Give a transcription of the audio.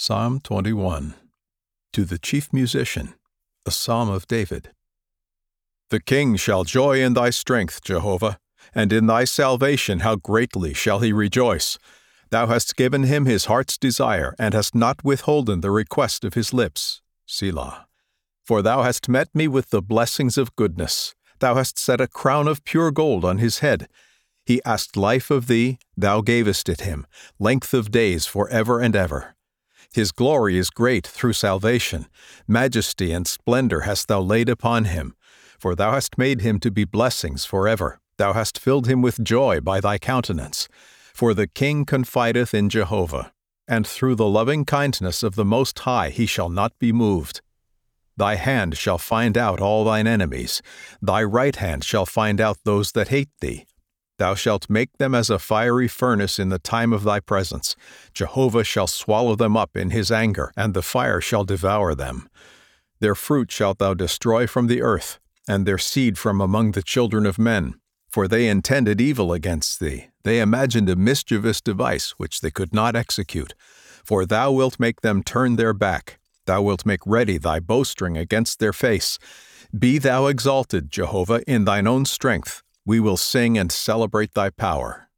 Psalm 21. To the chief musician, a psalm of David. The king shall joy in thy strength, Jehovah, and in thy salvation how greatly shall he rejoice. Thou hast given him his heart's desire, and hast not withholden the request of his lips. Selah. For thou hast met me with the blessings of goodness. Thou hast set a crown of pure gold on his head. He asked life of thee, thou gavest it him, length of days for ever and ever. His glory is great through salvation. Majesty and splendor hast thou laid upon him. For thou hast made him to be blessings forever. Thou hast filled him with joy by thy countenance. For the king confideth in Jehovah, and through the loving kindness of the Most High he shall not be moved. Thy hand shall find out all thine enemies. Thy right hand shall find out those that hate thee. Thou shalt make them as a fiery furnace in the time of thy presence. Jehovah shall swallow them up in his anger, and the fire shall devour them. Their fruit shalt thou destroy from the earth, and their seed from among the children of men. For they intended evil against thee. They imagined a mischievous device which they could not execute. For thou wilt make them turn their back. Thou wilt make ready thy bowstring against their face. Be thou exalted, Jehovah, in thine own strength. We will sing and celebrate thy power.